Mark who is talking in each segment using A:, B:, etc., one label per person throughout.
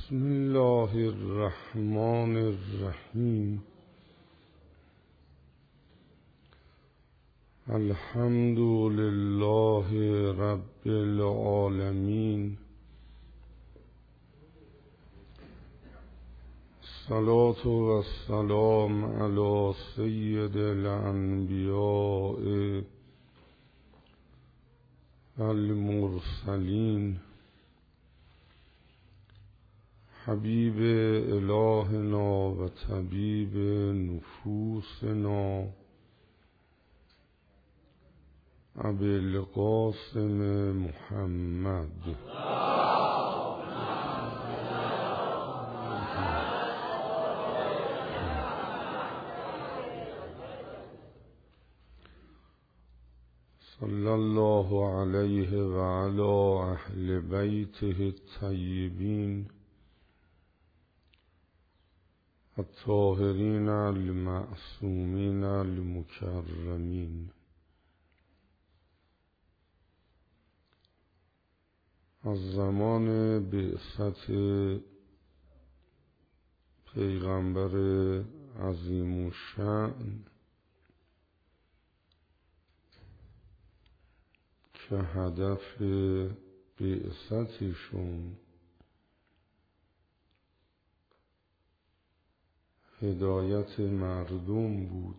A: بسم الله الرحمن الرحیم. الحمد لله رب العالمین. الصلاة و السلام علی سید الانبیاء المرسلین حبیب الهنا و طبیب نفوسنا ابی القاسم محمد صلی الله علیه و علی اهل بیته الطیبین الطاهرین المعصومین المکرمین. از زمان بعثت پیغمبر عظیم الشأن که هدف بعثتشون هدایت مردم بود،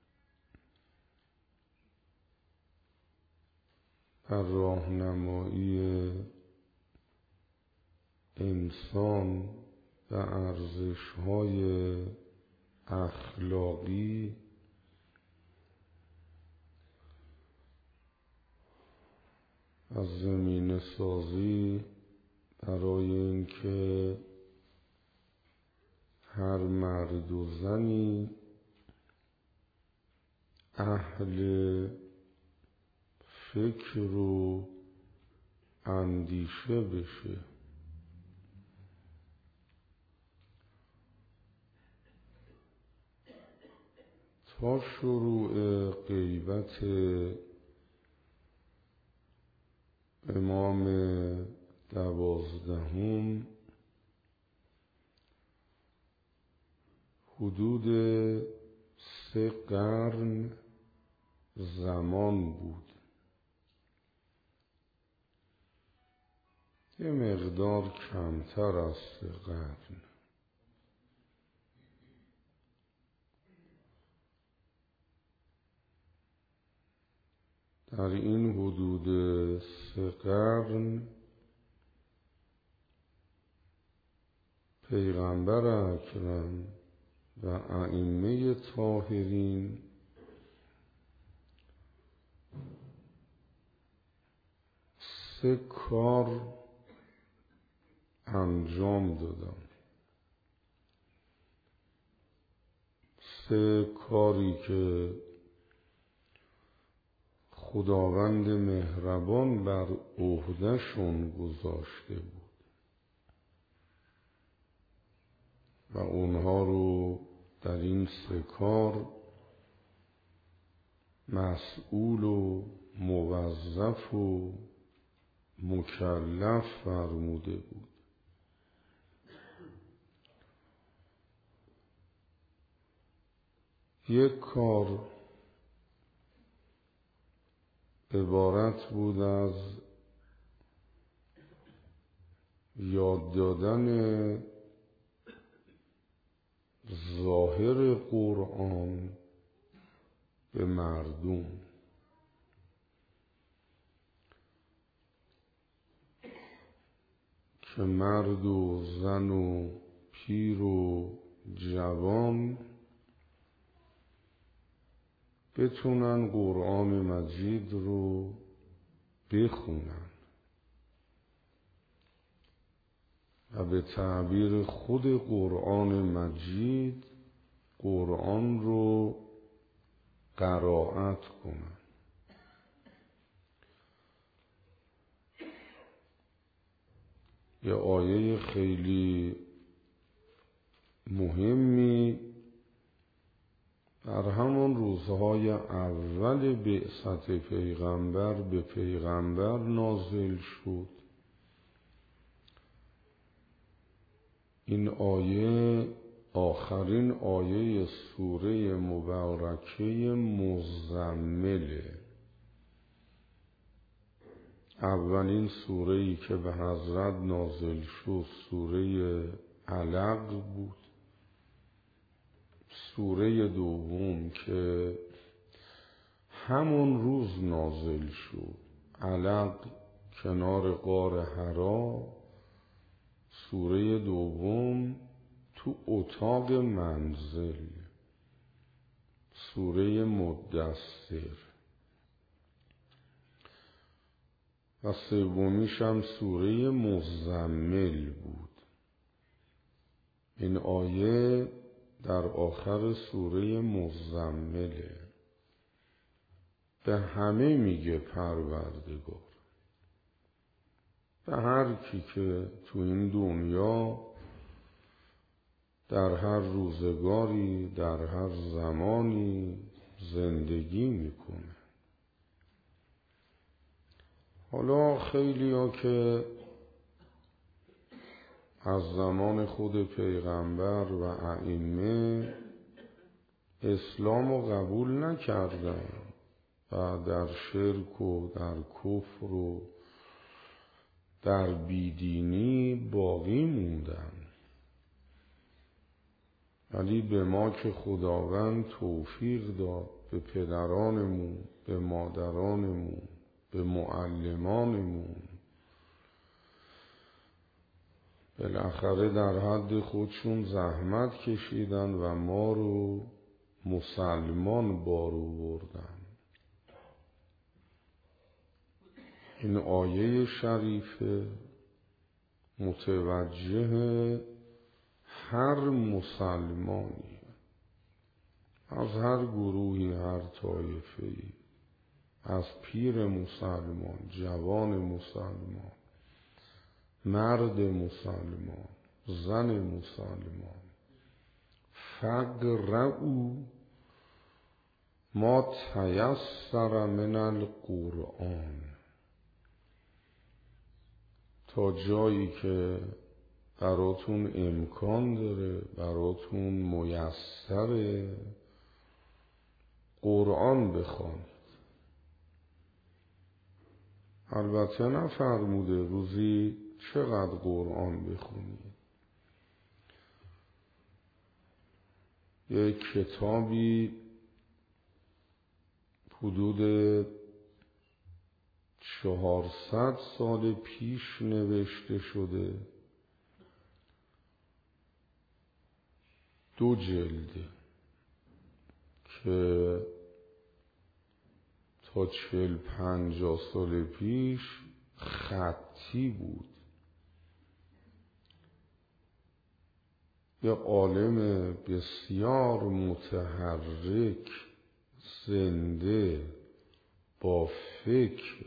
A: در راهنمایی انسان به ارزش‌های اخلاقی از زمینه سازی برای اینکه هر مرد و زنی اهل فکر و اندیشه بشه. تا شروع غیبت امام 12 حدود 3 قرن زمان بود. یه مقدار کمتر از 3 قرن. در این حدود 3 قرن پیغمبر اکرم و ائمه طاهرین سه کار انجام دادن. 3 کاری که خداوند مهربان بر عهده‌شون گذاشته بود و اونها رو در این 3 کار مسئول و موظف و مکلف فرموده بود. یک کار عبارت بود از یاد دادن ظاهر قرآن به مردم. که مرد و زن و پیر و جوان بتونن قرآن مجید رو بخونن و به تعبیر خود قرآن مجید قرآن رو قرائت کنن. یه آیه خیلی مهمی در همون روزهای اول بعثت پیغمبر به پیغمبر نازل شد این آیه آخرین آیه سوره مبارکه مزمله. اولین سوره‌ای که به حضرت نازل شد سوره علق بود. سوره دوم که همون روز نازل شد، علق کنار غار حرا. سوره دوم تو اتاق منزل، سوره مدثر. و سومیش هم سوره مزمل بود. این آیه در آخر سوره مزمله. به همه میگه پروردگار، به هر کی که تو این دنیا در هر روزگاری در هر زمانی زندگی میکنه. حالا خیلی ها که از زمان خود پیغمبر و ائمه اسلام رو قبول نکردن و در شرک و در کفر و در بیدینی باقی موندن، ولی به ما که خداوند توفیق داد، به پدرانمون، به مادرانمون، به معلمانمون، بالاخره در حد خودشون زحمت کشیدن و ما رو مسلمان بار آوردن. این آیه شریفه متوجه هر مسلمانی از هر گروهی، هر طایفه‌ای، از پیر مسلمان، جوان مسلمان، مرد مسلمان، زن مسلمان. فقرؤوا ما تیسر من القرآن. تا جایی که براتون امکان داره، براتون میسره، قرآن بخوانید. البته نفرموده روزی چقدر قرآن بخونید. یک کتابی حدود 400 سال پیش نوشته شده، 2 جلده که تا 40-50 سال پیش خطی بود. یه عالم بسیار متحرک، زنده، با فکر،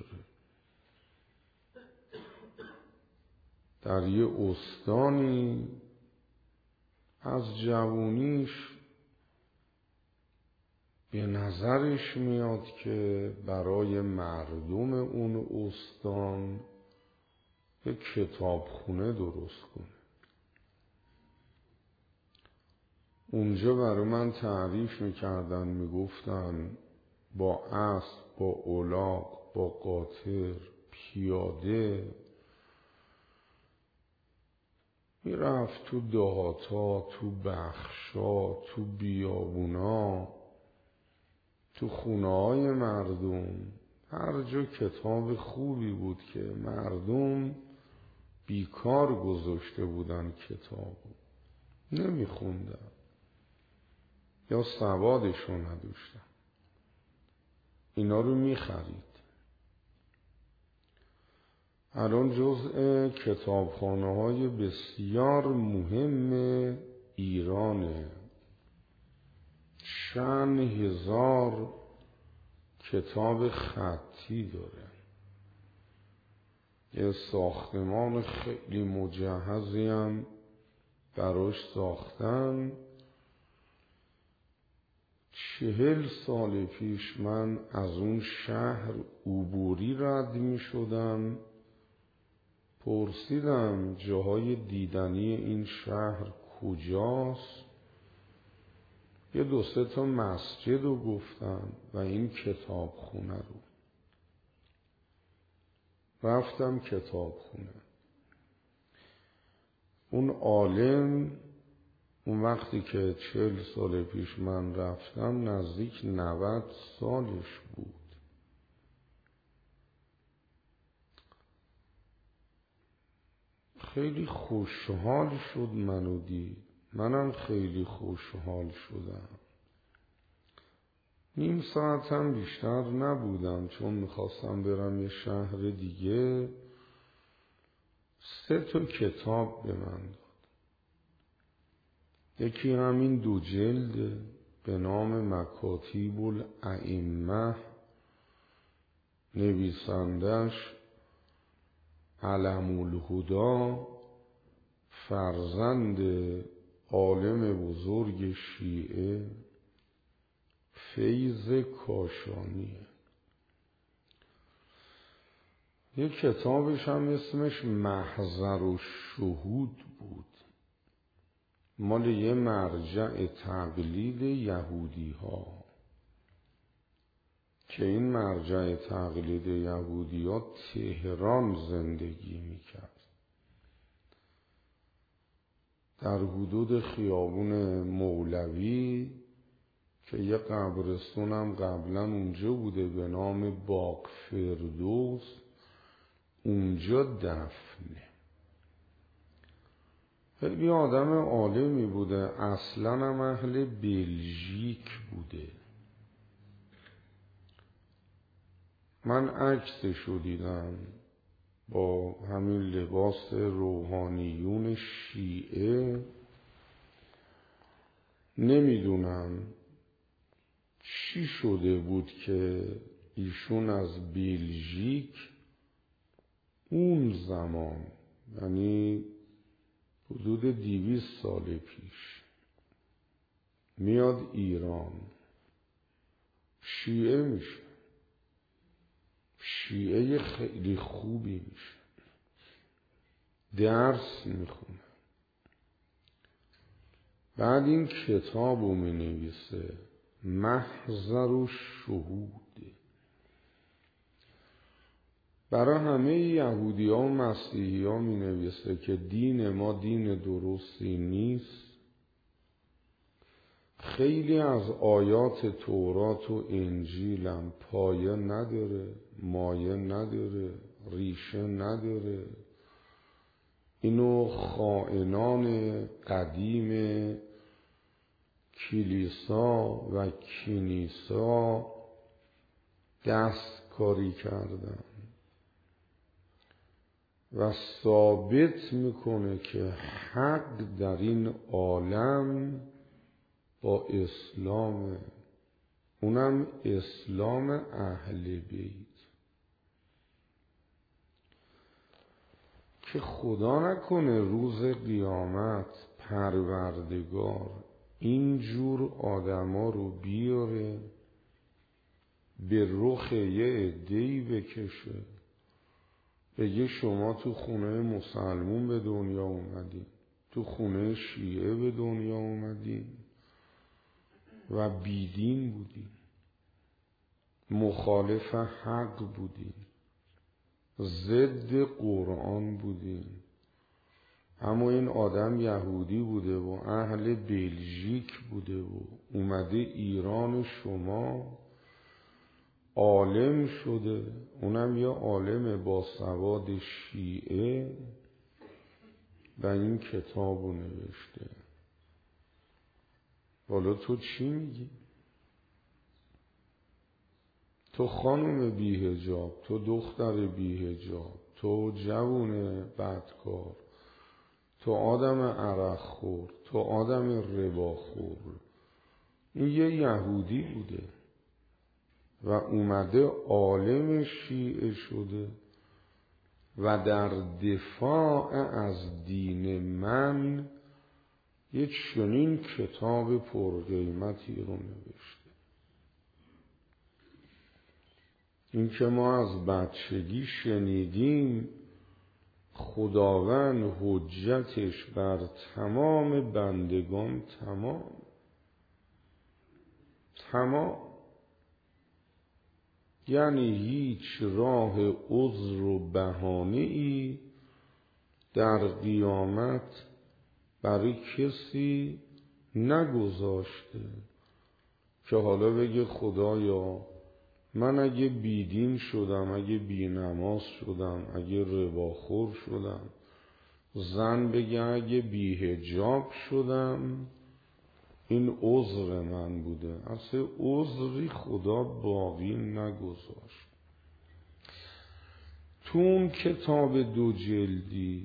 A: در یه استانی از جوونیش به نظرش میاد که برای مردم اون استان یه کتابخونه درست کنه. اونجا برای من تعریف میکردن، میگفتن با اسب، با الاغ، با قاطر، پیاده میرفت تو دهاتا، تو بخشا، تو بیابونا، تو خونه‌های مردم. هر جا کتاب خوبی بود که مردم بیکار گذاشته بودن کتابو نمیخوندن یا سوادشو نداشتن، اینا رو میخرید. الان جزء کتابخانه‌های بسیار مهم ایرانه. چند هزار کتاب خطی داره. یه ساختمان خیلی مجهزی هم براش ساختن. 40 سال پیش من از اون شهر عبوری رد می شدم، پرسیدم جاهای دیدنی این شهر کجاست؟ یه 2-3 تا مسجد رو گفتم و این کتابخونه رو. رفتم کتابخونه. اون عالم اون وقتی که 40 سال پیش من رفتم نزدیک 90 سالش بود. خیلی خوشحال شد منو دید، منم خیلی خوشحال شدم. نیم ساعت هم بیشتر نبودم چون میخواستم برم یه شهر دیگه. 3 تا کتاب به من داد. یکی همین 2 جلد به نام مکاتیب الائمه، نویسندش علم الهدا، فرزند عالم بزرگ شیعه فیض کاشانیه. یک کتابش هم اسمش محضر الشهود بود، مال یه مرجع تقلید یهودی ها که این مرجع تقلید یهودی ها تهران زندگی میکرد، در حدود خیابون مولوی که یه قبرستون هم قبلا اونجا بوده به نام باغ فردوس، اونجا دفنه. خیلی آدم عالمی بوده، اصلا هم اهل بلژیک بوده. من عکسشو دیدم با همین لباس روحانیون شیعه. نمیدونم چی شده بود که ایشون از بلژیک اون زمان، یعنی حدود 200 سال پیش، میاد ایران، شیعه میشه، شیعه خیلی خوبی میشه، درس میخونه. بعد این کتابو مینویسه محضر الشهود. برای همه یهودی ها و مسیحی ها می نویسه که دین ما دین درستی نیست. خیلی از آیات تورات و انجیل هم پایه نداره، مایه نداره، ریشه نداره. اینو خائنان قدیم کلیسا و کنیسا دستکاری کردن و ثابت میکنه که حق در این عالم با اسلام، اونم اسلام اهل بیت، که خدا نکنه روز قیامت پروردگار اینجور آدما رو بیاره به رخ یه عده‌ای بکشه، بگه شما تو خونه مسلمون به دنیا اومدین، تو خونه شیعه به دنیا اومدین و بیدین بودین، مخالف حق بودین، ضد قرآن بودین. اما این آدم یهودی بوده و اهل بلژیک بوده و اومده ایران شما، عالم شده، اونم یه عالم با سواد شیعه، و این کتابو نوشته. حالا تو چی میگی؟ تو خانم بی‌حجاب، تو دختر بی‌حجاب، تو جوون بدکار، تو آدم عرقخور، تو آدم رباخور، این یه یهودی بوده و اومده عالم شیعه شده و در دفاع از دین من یه چنین کتاب پرقیمتی رو نوشته. این که ما از بچگی شنیدیم خداوند حجتش بر تمام بندگان تمام، یعنی هیچ راه عذر و بهانه‌ای در قیامت برای کسی نگذاشته که حالا بگه خدایا من اگه بیدین شدم، اگه بینماز شدم، اگه رباخور شدم، زن بگه اگه بی‌حجاب شدم، این عذر من بوده. اصلا عذری خدا باقی نگذاشت. تو اون کتاب 2 جلدی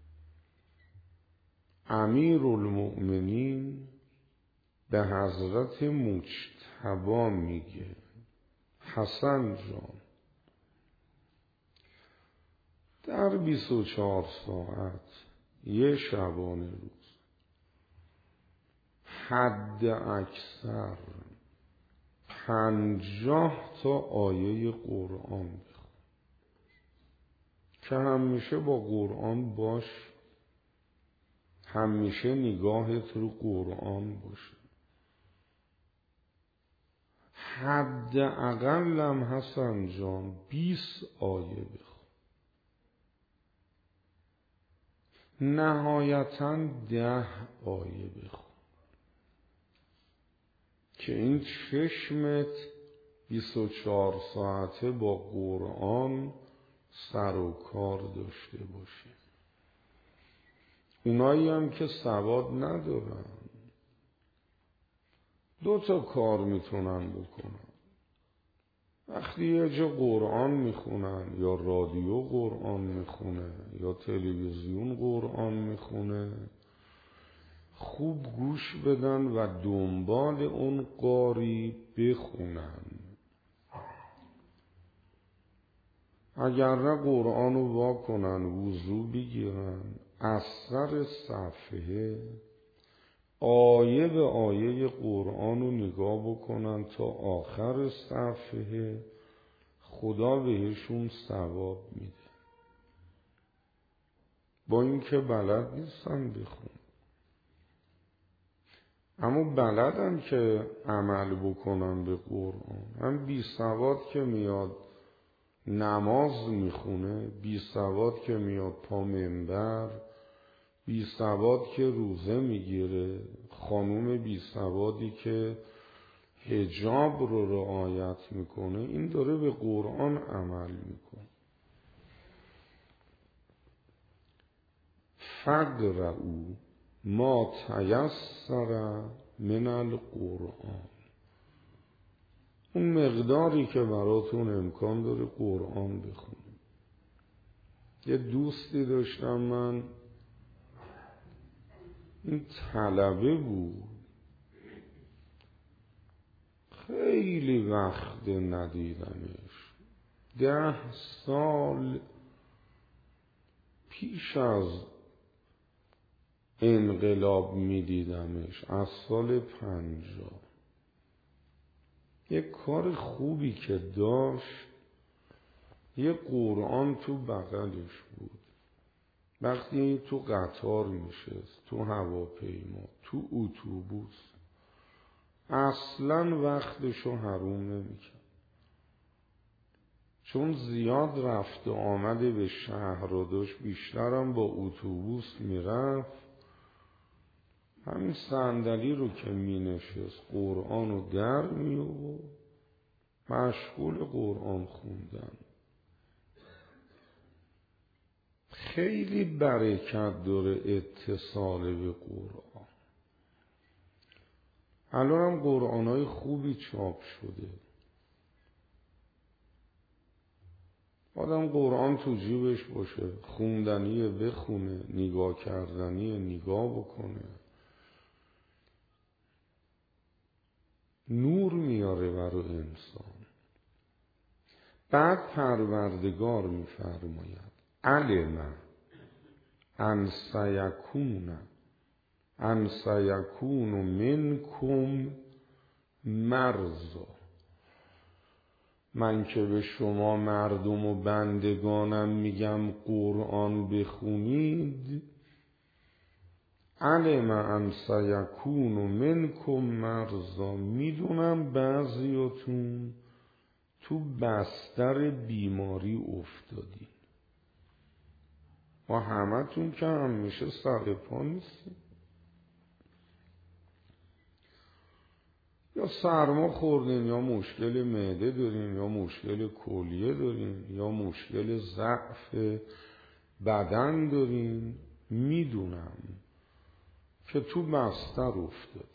A: امیرالمؤمنین به حضرت مجتبی میگه حسن جان در 24 ساعت یه شبانه روز حد اکثر 50 تا آیه قرآن بخون که همیشه با قرآن باش، همیشه نگاهت رو قرآن باشه. حد اقلم حسن جان 20 آیه بخون، نهایتاً 10 آیه بخون که این چشمت 24 ساعته با قرآن سر و کار داشته باشه. اونایی هم که سواد ندارن 2 تا کار میتونن بکنن. وقتی یه جا قرآن میخونن یا رادیو قرآن میخونه یا تلویزیون قرآن میخونه، خوب گوش بدن و دنبال اون قاری بخونن. اگر نه قرآن رو واکنن، وضو بگیرن، از سر صفحه آیه به آیه قرآن رو نگاه بکنن تا آخر صفحه، خدا بهشون ثواب میده. با اینکه بلد نیستن بخون، اما بلدن که عمل بکنن به قرآن. هم بی سواد که میاد نماز میخونه، بی سواد که میاد پا منبر، بی سواد که روزه میگیره، خانوم بی سوادی که حجاب رو رعایت میکنه، این داره به قرآن عمل میکنه. فقرؤا ما تیسر من القرآن، اون مقداری که براتون امکان داره قرآن بخونید. یه دوستی داشتم من، این طلبه بود، خیلی وقت ندیدمش، 10 سال پیش از انقلاب میدیدمش، از سال 50. یه کار خوبی که داشت، یه قرآن تو بغلش بود. وقتی تو قطار میشست، تو هواپیما، تو اتوبوس، اصلا وقتشو حروم نمیکرد. چون زیاد رفت و آمده به شهر رو داشت، بیشترم با اتوبوس میرفت، همین صندلی رو که می نشست قرآن رو در می آورد، مشغول قرآن خوندن. خیلی برکت داره اتصال به قرآن. الان هم قرآنای خوبی چاپ شده، آدم قرآن تو جیبش باشه، خوندنیه بخونه، نگاه کردنیه نگاه بکنه، نور میاره برای انسان. بعد پروردگار میفرماید علم ان سیکون منکم مرضی، من که به شما مردم و بندگانم میگم قرآن بخونید، علم ان سیکون منکم مرضی، میدونم بعضیاتون تو بستر بیماری افتادین و همتون که همیشه سر پا نیستین، یا سرما خوردین، یا مشکل معده دارین، یا مشکل کلیه دارین، یا مشکل ضعف بدن دارین، میدونم که تو بستر افتادی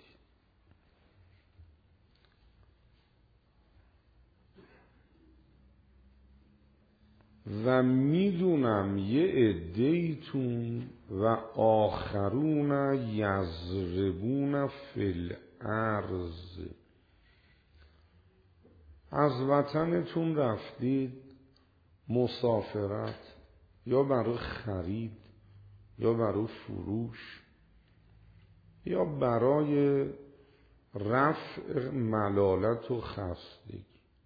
A: و میدونم یه عده‌ایتون و آخرون یضربون فی الارض از وطنتون رفتید مسافرت، یا برای خرید، یا برای فروش، یا برای رفع ملالت و خستگی.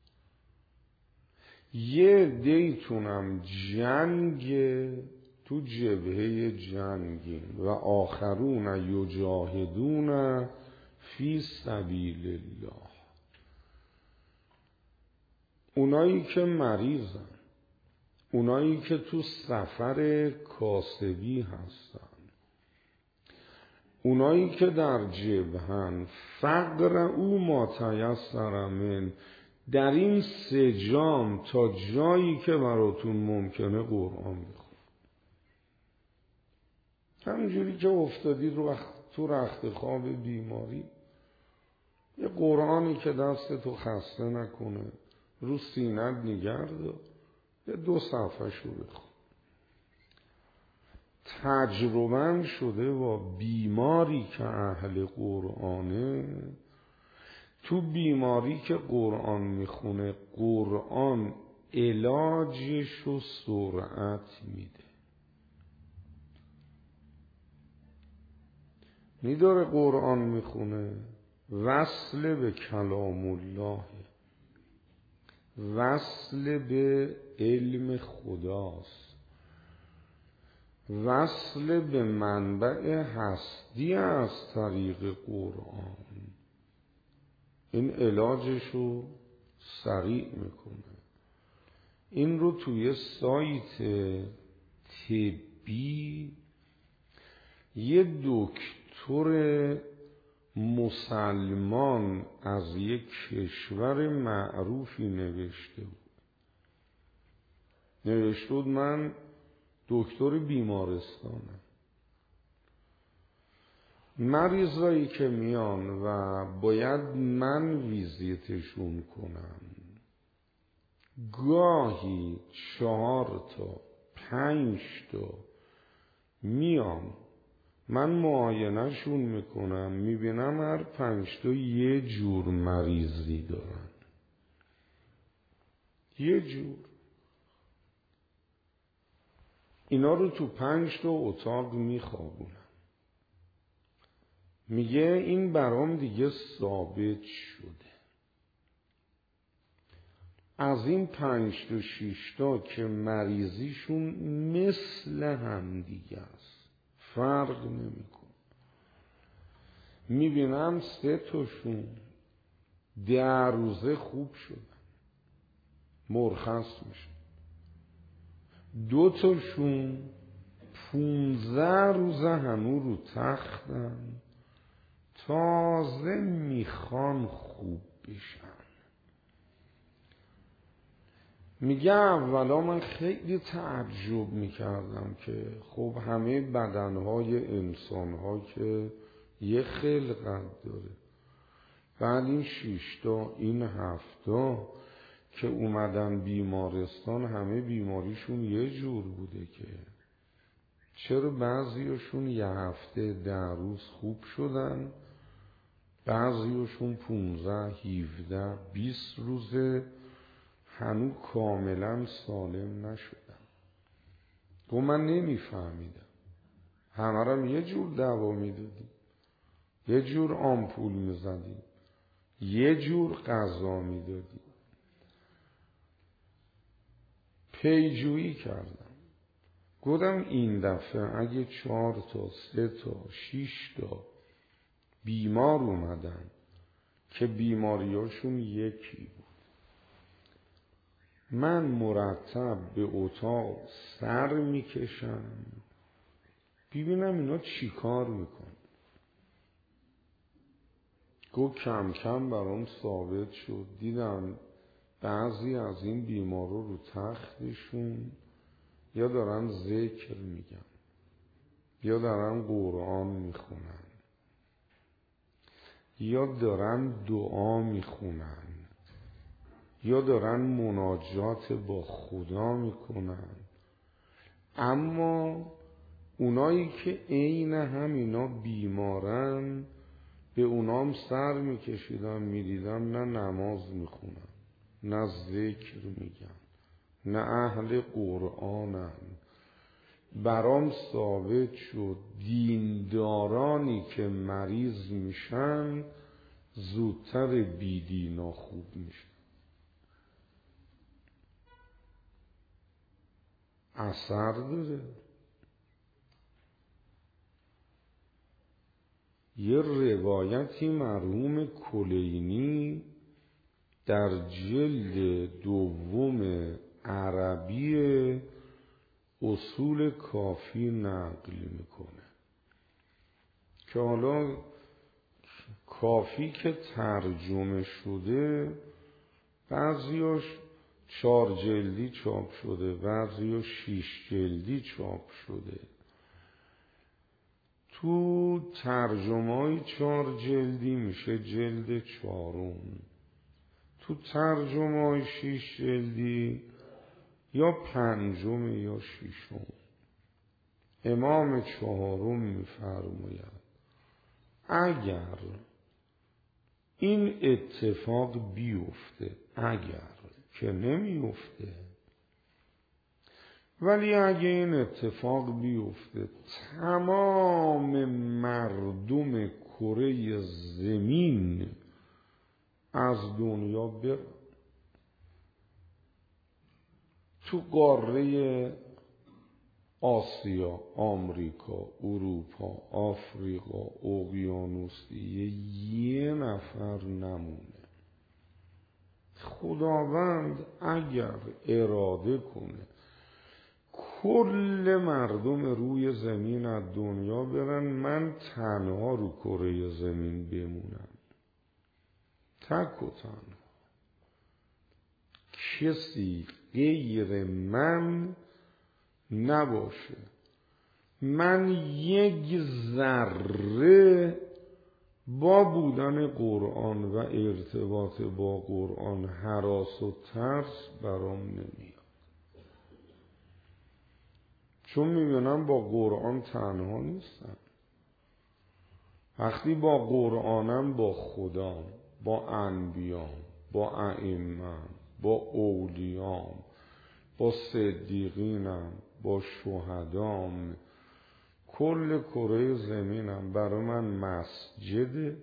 A: یه دیتونم جنگ تو جبهه جنگین و آخرون یجاهدون فی سبیل الله، اونایی که مریضن، اونایی که تو سفر کاسبی هستن، اونایی که در جبهن، فقر او ما تیسر من، در این 3 جام تا جایی که براتون ممکنه قرآن بخون. همینجوری که افتادید تو رخت خواب بیماری، یه قرآنی که دستتو خسته نکنه رو سینت نگه دار، یه 2 صفحه‌شو بخون. تجربه شده با بیماری که اهل قرآنه، تو بیماری که قرآن میخونه قرآن علاجش و سرعت میده. میداره قرآن میخونه وصل به کلام الله، وصل به علم خداست، وصل به منبع هستی از طریق قرآن. این علاجشو سریع میکنه. این رو توی سایت طبی یه دکتر مسلمان از یک کشور معروفی نوشته بود من دکتر بیمارستانم، مریضایی که میان و باید من ویزیتشون کنم، گاهی 4 تا 5 تا میان، من معاینهشون میکنم، میبینم هر 5 تا یه جور مریضی دارن، یه جور. اینا رو تو 5 تا اتاق میخوابونم. میگه این برام دیگه ثابت شده، از این 5 تا 6 تا که مریضیشون مثل هم دیگه است، فرق نمیکنه. میبینم 3 تاشون 10 روزه خوب شدن، مرخص میشن. 2 تاشون 15 روزه هنو رو تختن، تازه میخوان خوب بشن. میگه اولا من خیلی تعجب میکردم که خب همه بدنهای انسانها که یه خلقت داره، بعد این 6 تا این 7 تا که اومدن بیمارستان همه بیماریشون یه جور بوده، که چرا بعضیشون یه هفته 10 روز خوب شدن، بعضیشون 15 17 20 روزه هنو کاملا سالم نشدن. گفت من نمیفهمیدم، همه رم یه جور دوا میدادیم، یه جور آمپول میزدیم، یه جور غذا میدادیم. پیجویی کردم. گفتم این دفعه اگه 4 تا 3 تا 6 تا بیمار اومدن که بیماریاشون یکی بود، من مرتب به اتاق سر میکشم ببینم اینا چی کار میکن. گفت کم کم برام ثابت شد، دیدم بعضی از این بیمارا رو تختشون یا دارن ذکر میگن یا دارن قرآن میخونن یا دارن دعا میخونن یا دارن مناجات با خدا میکنن. اما اونایی که عین همینا بیمارن به اونام سر میکشیدم، میدیدم نه نماز میخونن نه ذکر میگن نه اهل قرآنن. برام ثابت شد دیندارانی که مریض میشن زودتر بیدینا خوب میشن. اثر داره. یه روایتی مرحوم کلینی در جلد 2 عربی اصول کافی نقل میکنه که حالا کافی که ترجمه شده بعضیاش 4 جلدی چاپ شده، بعضیاش 6 جلدی چاپ شده. تو ترجمه‌های 4 جلدی میشه جلد 4، تو ترجمه‌های 6 جلدی یا 5 یا 6. امام 4 میفرماید اگر این اتفاق بیفته، اگر که نمیفته، ولی اگه این اتفاق بیفته تمام مردم کره زمین از دنیا برن، تو قاره آسیا، آمریکا، اروپا، آفریقا، اقیانوسیه یه نفر نمونه. خداوند اگر اراده کنه کل مردم روی زمین از دنیا برن، من تنها رو کره زمین بمونم، تک و تنها، کسی غیر من نباشه، من یک ذره با بودن قرآن و ارتباط با قرآن هراس و ترس برام نمیاد، چون میبینم با قرآن تنها نیستم. وقتی با قرآنم با خدا، با انبیام، با ائمه‌ام، با اولیام، با صدیقینم، با شهدام، کل کره زمینم برای من مسجده،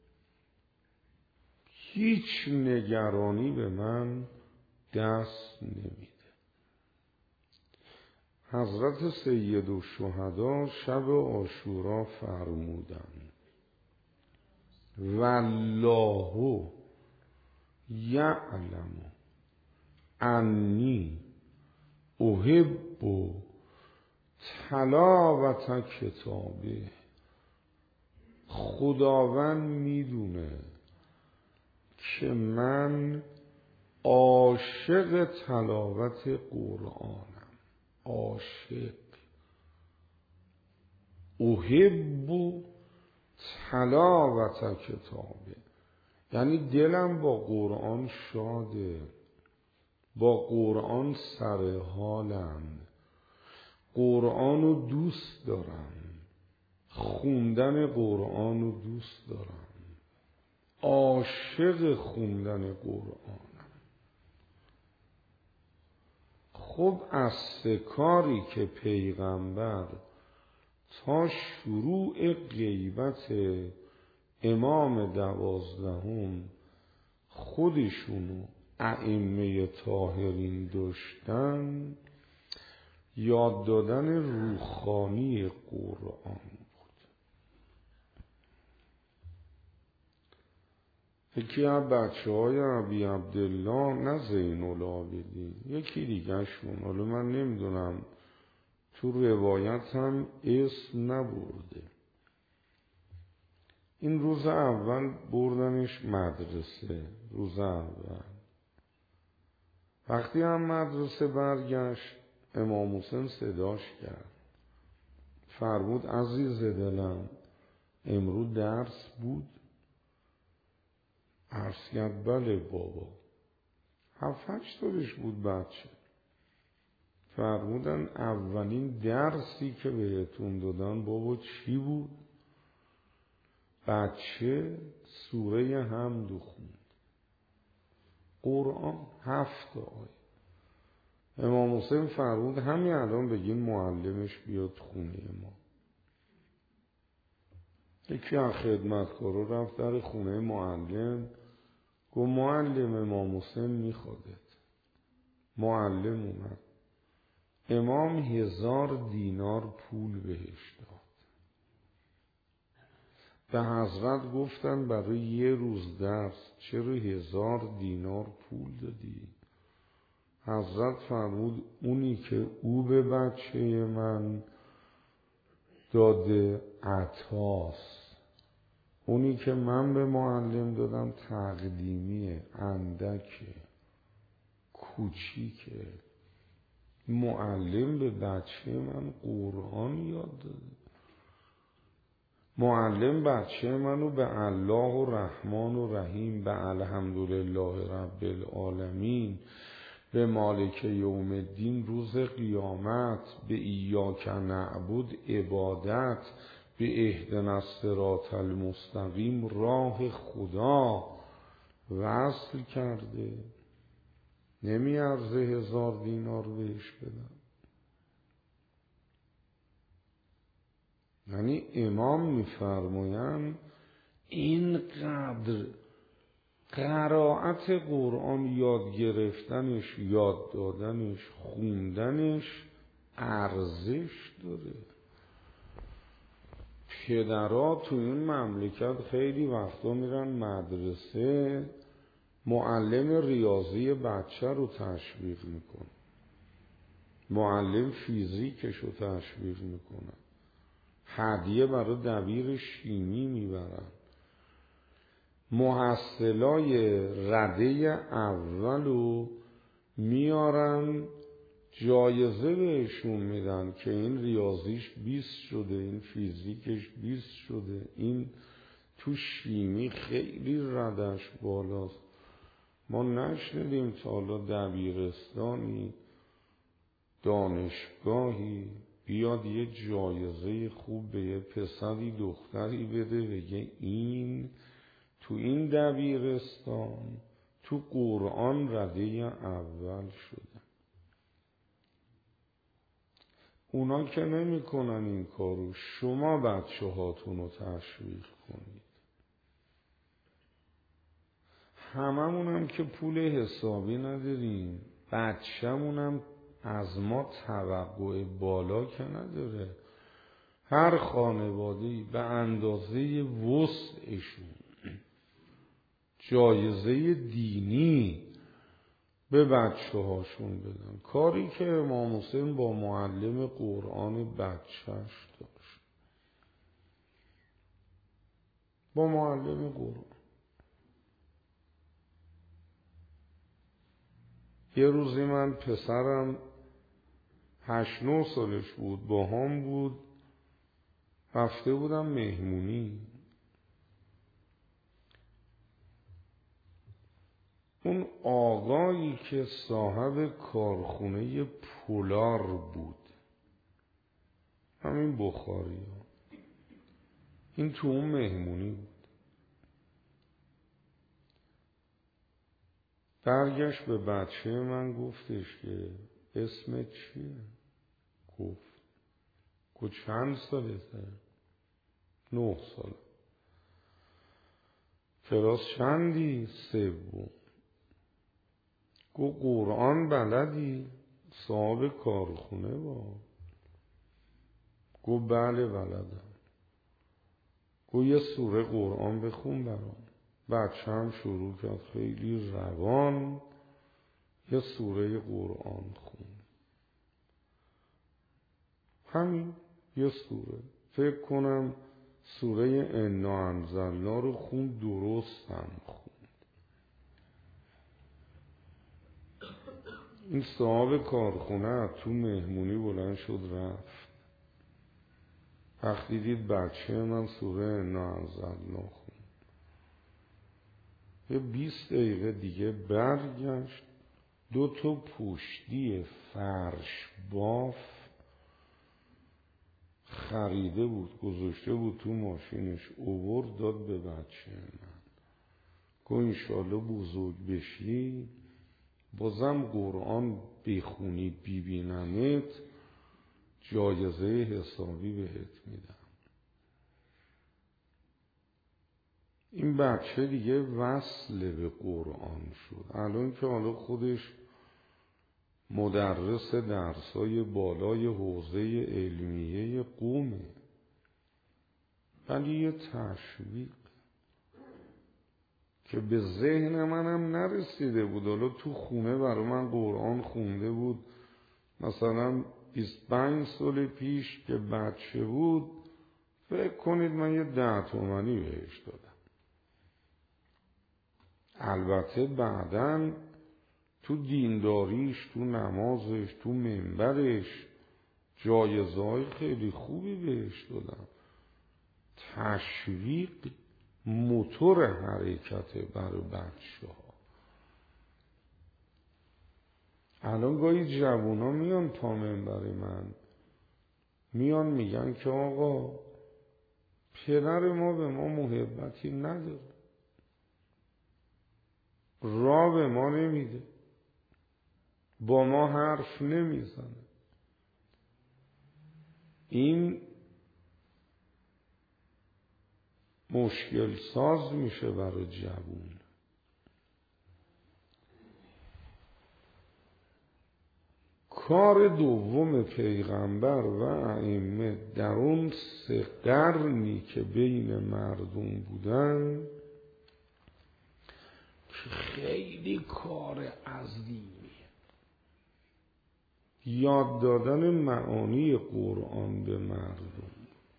A: هیچ نگرانی به من دست نمیده. حضرت سید الشهدا شب عاشورا فرمودند والله یعلم انی احب تلاوت کتابه. خداوند میدونه که من عاشق تلاوت قرآنم، عاشق، احب تلاوت کتابه، یعنی دلم با قرآن شاده، با قرآن سر حالم، قرآن رو دوست دارم، خوندن قرآن رو دوست دارم، عاشق خوندن قرآنم. خب از 3 کاری که پیغمبر تا شروع غیبت امام 12 خودشونو ائمه طاهرین داشتن یاد دادن روحانی قرآن بود. یکی از بچه‌های ابی عبدالله، نه زین العابدین، یکی دیگه شون، حالا من نمیدونم تو روایت هم اسم نبرده، این روز اول بردنش مدرسه. روز اول وقتی هم مدرسه برگشت، امام حسین صداش کرد، فرمود عزیز دلم امروز درس بود؟ عرض کرد بله بابا. 7-8 سالش بود بچه. فرمودن اولین درسی که بهتون دادن بابا چی بود؟ بچه سوره حمد خوند، قرآن 7 آیه. امام حسین فرمود همین الان بگین معلمش بیاد خونه ما. یکی از خدمتکارا رفت در خونه معلم، گفت معلم امام حسین میخوادت. معلم اومد، امام 1000 دینار پول بهش داد. به حضرت گفتن برای یه روز درس چرا 1000 دینار پول دادی؟ حضرت فرمود اونی که او به بچه من داده عطاست، اونی که من به معلم دادم تقدیمیه، اندکه، کوچیکه. معلم به بچه من قرآن یاد داده. معلم بچه منو به الله و رحمان و رحیم، به الحمدلله رب العالمین، به مالک یوم الدین روز قیامت، به ایاک نعبد عبادت، به اهدنا الصراط المستقیم راه خدا وصل کرده. نمیارزه 1000 دینار بهش بدم؟ یعنی امام میفرمایند اینقدر قرائت قرآن یاد گرفتنش، یاد دادنش، خوندنش ارزش داره. پدرها تو این مملکت خیلی وقتا میرن مدرسه، معلم ریاضی بچه رو تشویق میکنه، معلم فیزیکش رو تشویق میکنه، هدیه برای دبیر شیمی میبرن، محصلای رده اول رو میارن جایزه بهشون میدن که این ریاضیش 20 شده، این فیزیکش 20 شده، این تو شیمی خیلی ردش بالاست. ما نشنیدیم تا حالا دبیرستانی، دانشگاهی بیاد یه جایزه خوب به یه پسری دختری بده بگه این تو این دبیرستان تو قرآن رده اول شده. اونا که نمی کنن این کارو، شما بچه هاتون رو تشویق کنید. هممونم که پول حسابی نداریم، بچه‌مونم از ما توقع بالا که نداره. هر خانواده‌ای به اندازه وسعشون جایزه دینی به بچه هاشون بدن، کاری که امام حسین با معلم قرآن بچهش داشت. با معلم قرآن یه روزی من پسرم 8-9 سالش بود، با هم بود، رفته بودم مهمونی. اون آقایی که صاحب کارخونه پولار بود، همین بخاری ها، این تو اون مهمونی بود. برگشت به بچه من گفتش که اسمت چیه؟ گفت چند سالته؟ 9 ساله. کلاس چندی؟ 3. گو قرآن بلدی؟ صاحب کارخونه با. گو بله بلدم. گو یه سوره قرآن بخون برام. بچه هم شروع کرد خیلی روان یه سوره قرآن خون. همین یه سوره. فکر کنم سوره انا انزلنا رو خون، درست هم خون. این صاحب کارخونه تو مهمونی بلند شد رفت. وقتی دید بچه من سوره انا انزلنا خون، یه 20 دقیقه دیگه برگشت، 2 پوشتی فرش باف خریده بود، گذاشته بود تو ماشینش، اوورد داد به بچه من. گو انشالله بزرگ بشی بازم قرآن بخونی ببینمت، جایزه حسابی بهت میدم. این بچه دیگه وصل به قرآن شد. الان که حالا خودش مدرس درسای بالای حوزه علمیه قومه، ولی یه تشویق که به ذهن منم نرسیده بود. حالا تو خونه برای من قرآن خونده بود، مثلا 25 سال پیش که بچه بود، فکر کنید من یه 10 تومانی بهش دادم. البته بعداً تو دینداریش، تو نمازش، تو منبرش جایزه‌های خیلی خوبی بهش دادم. تشویق موتور حرکت برای بچه ها. الان گاهی جوونا میان پا منبر من، میان میگن که آقا پدر ما به ما محبتی نداره، راه به ما نمیده، با ما حرف نمیزنه. این مشکل ساز میشه برای جوون. کار دوم پیغمبر و ائمه در اون 3 قرنی که بین مردم بودن که خیلی کار عظیمیه، یاد دادن معانی قرآن به مردم.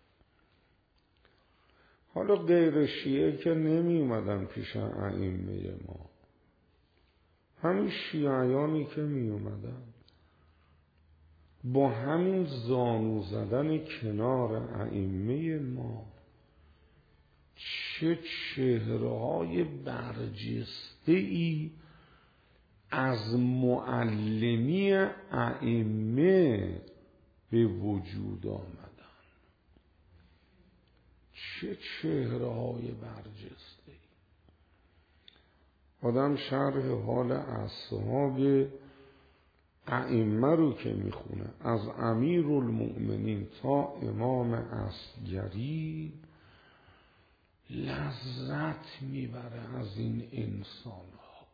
A: حالا غیر شیعه که نمی اومدن پیش ائمه ما، همین شیعیانی که می اومدن با همین زانو زدن کنار ائمه ما چه چهره‌های برجسته‌ای از معلمی ائمه به وجود آمدن. چه چهره‌های برجسته‌ای. آدم شرح حال اصحاب ائمه رو که میخونه، از امیرالمؤمنین تا امام اصغری، لذت میبره از این انسان‌ها.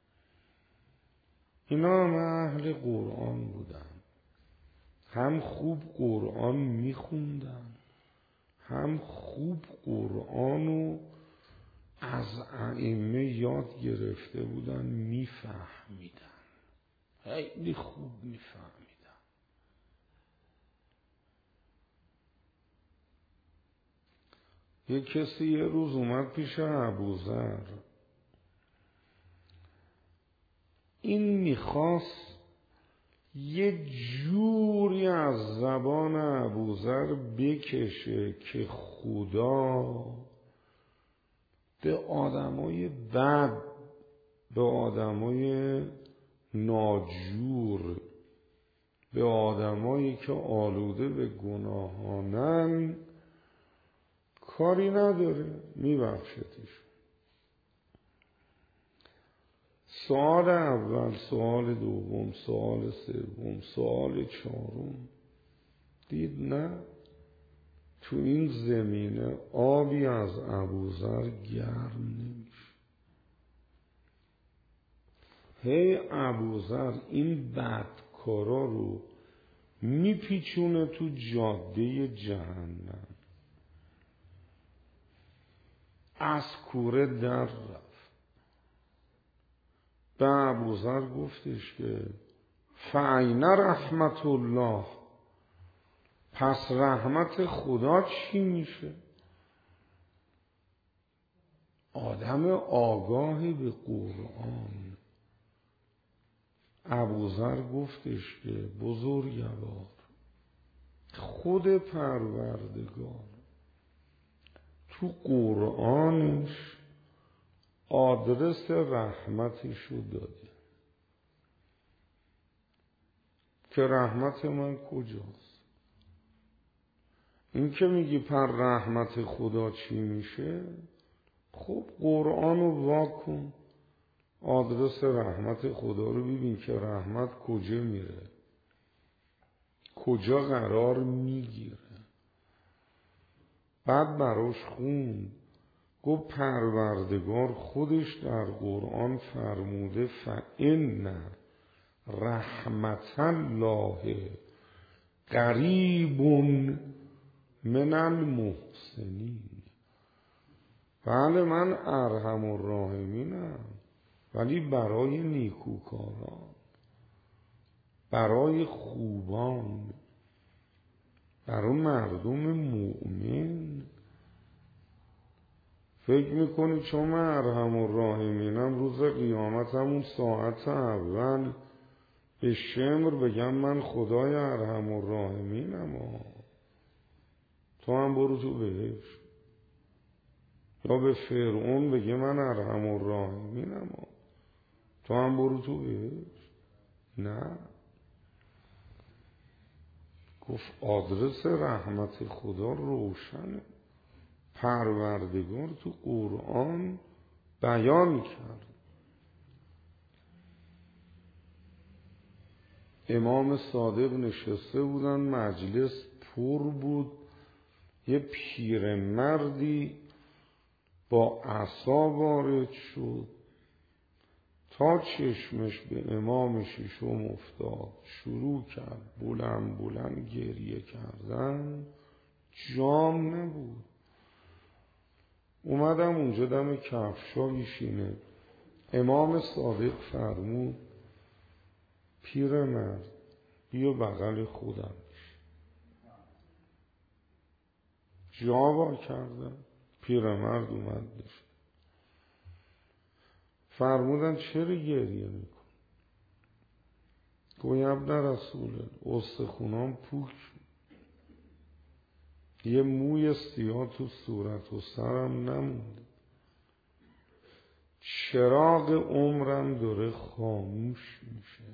A: اینا هم اهل قرآن بودن، هم خوب قرآن میخوندن، هم خوب قرآنو از ائمه یاد گرفته بودن، میفهمیدن، خیلی خوب میفهمیدن. یه کسی یه روز اومد پیش ابوذر، این میخواست یه جوری از زبان ابوذر بکشه که خدا به آدمای بد، به آدمای ناجور، به آدمایی که آلوده به گناهانن کاری نداره، میبخشتش. سوال اول، سوال دوم، سوال سوم، سوال چهارم، دید نه، تو این زمینه آبی از ابوذر گرم نمیشه. هی ابوذر این بدکارا رو میپیچونه تو جاده جهنم. از کوره در رفت. به ابوذر گفتش که فاین رحمت الله، پس رحمت خدا چی میشه؟ آدم آگاهی به قرآن. ابوذر گفتش که بزرگوار، خود پروردگار تو قرآنش آدرس رحمتشو داده که رحمت من کجاست. این که میگی پر رحمت خدا چی میشه، خب قرآنو واکن، آدرس رحمت خدا رو ببین که رحمت کجا میره، کجا قرار میگیره. بعد براش خوند، گفت پروردگار خودش در قرآن فرموده فإن رحمت الله قریب من المحسنین. بله من ارحم الراحمینم، ولی برای نیکوکاران، برای خوبان، برای مردم مؤمن. فکر میکنی چون من ارحم الراحمینم روز قیامت همون ساعت اول به شمر بگم من خدای ارحم الراحمینم، تو هم برو تو بهشت؟ یا به فرعون بگه من ارحم الراحمینم، تو هم برو تو بهشت؟ نه. گفت آدرس رحمت خدا روشنه، پروردگار تو قرآن بیان کرد. امام صادق نشسته بودن، مجلس پر بود، یه پیرمردی با عصا وارد شد، تا چشمش به امام ششم افتاد شروع کرد بلند بلند گریه کردن، جام نبود. اومدم اونجا دم کفشا بیشینه. امام صادق فرمود پیرمرد بیا بغل خودم. جا وا کردم، پیرمرد اومد بشه. فرمودن چرا گریه میکن؟ گویم در رسول الله استخونام پوک شد، یه موی سیاه تو صورت و سرم نمونده، چراغ عمرم داره خاموش میشه،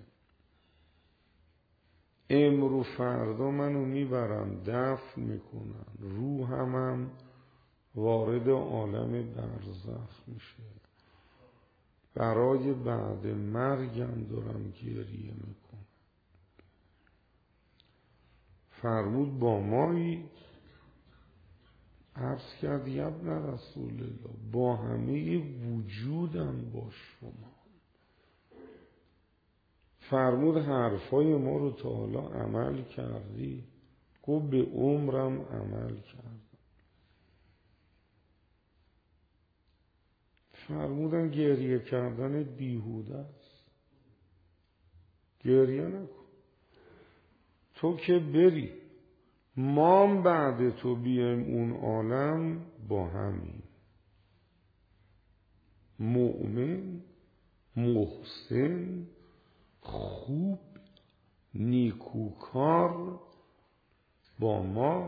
A: امرو فردا منو میبرن دفن میکنن، روحم وارد عالم برزخ میشه، برای بعد مرگم دارم گریه میکنم. فرمود با مایی؟ عرض کرد ابن رسول الله با همه وجودم با شما. فرمود حرفای ما رو تا حالا عمل کردی؟ گفت به عمرم عمل کردم. فرمودن گریه کردن بیهوده است، گریه نکن، تو که بری ما بعد تو بیایم اون عالم با همین مؤمن محسن خوب نیکوکار با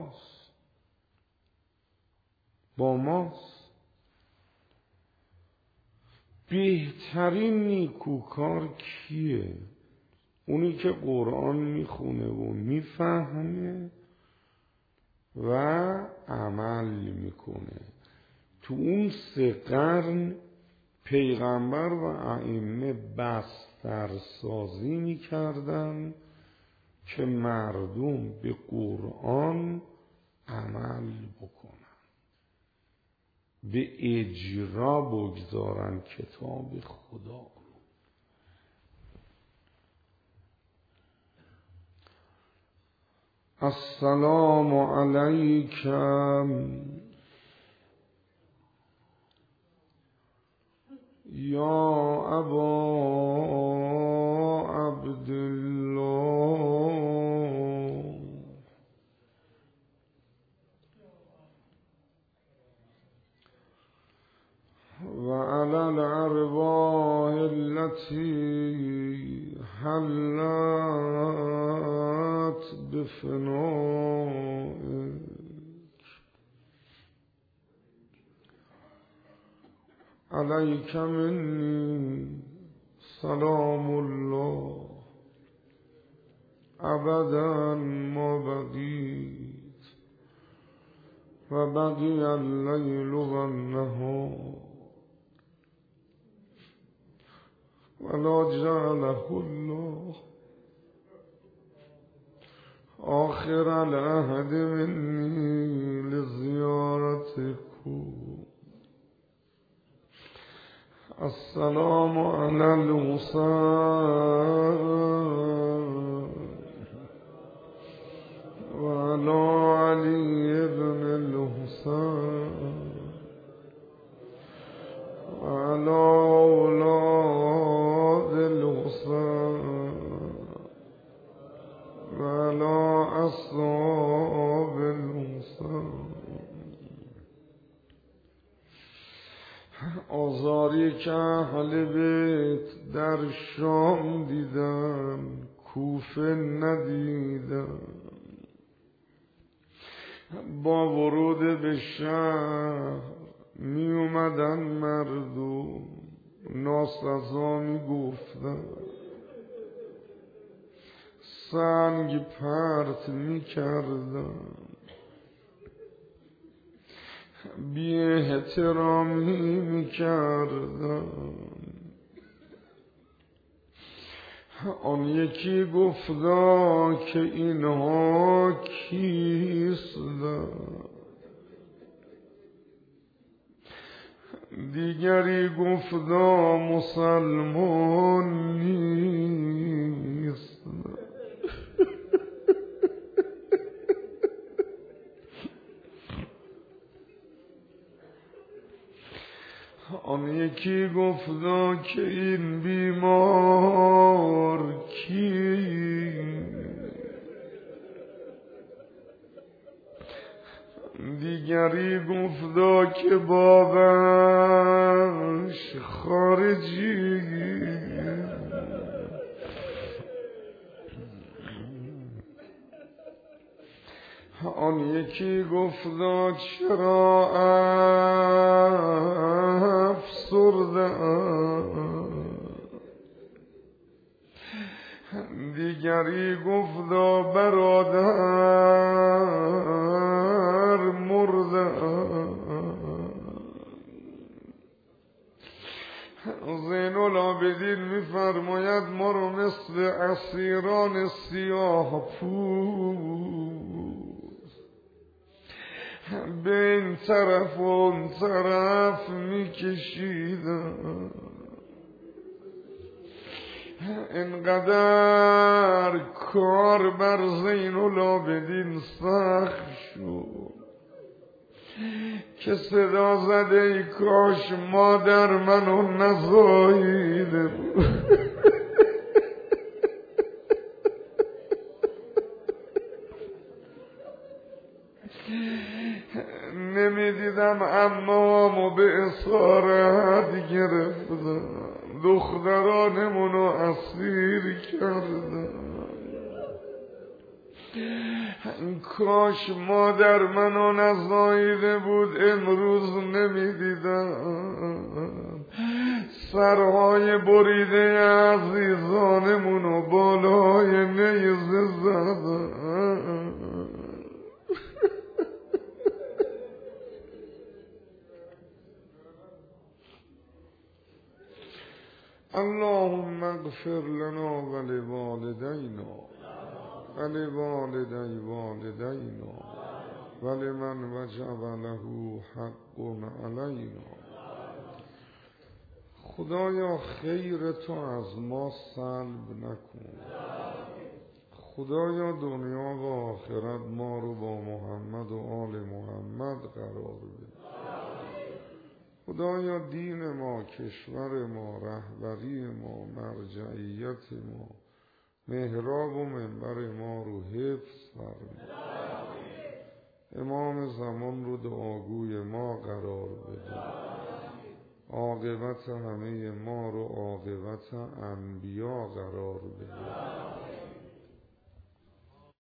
A: ماست. بهترین نیکوکار کیه؟ اونی که قرآن میخونه و میفهمه و عمل میکنه. تو اون 3 قرن پیغمبر و ائمه بسترسازی میکردن که مردم به قرآن عمل بکنن، به اجرا بگذارن کتاب خدا. السلام علیک یا ابا عبدالله و علی الارواح التي حلت بفنائك عليك مني سلام الله أبدا ما بقيت وبقي الليل والنهار ولا جعله الله آخر العهد مني لزيارتكم السلام على الحسين وعلى علي بن الحسين وعلى أولاد الحسين وعلى أصحاب الحسين آزاری که اهل بیت در شام دیدن کوفه ندیدن با ورود به شهر می اومدن مردم ناسزا می گفتن سنگ پرت می کردن بی احترامی می کردن آن یکی گفتا که اینها کیستن دیگری گفتا مسلمان نیست آن یکی گفتا که این بیمار کی دیگری گفتا که بابش خارجی آن یکی گفتا چرا افسرده دیگری گفتا برادر مرده زین العابدین می‌فرماید ما رو مثل اسیران سیاه پوست به این طرف و اون طرف می‌کشیدن اینقدر کار بر زین العابدین سخت شد که صدا زده ای کاش مادر منو نزاییده بود نمیدیدم امامو به اسارت گرفتم دخترانمونو اسیر کردن کاش مادر منو نزاییده بود امروز نمیدیدم سرهای بریده عزیزانمونو بالای نیزه زدن اللهم اغفر لنا ولوالدينا ولوالدي والدينا ولمن وجب له حق علينا. خدایا خیر تو از ما سلب نکن، خدایا دنیا و آخرت ما رو با محمد و آل محمد قرار بده. خدایا دین ما، کشور ما، رهبری ما، مرجعیت ما، محراب و منبر ما رو حفظ فرما. امام زمان رو دعاگوی ما قرار بده. عاقبت همه ما رو عاقبت انبیا قرار بده.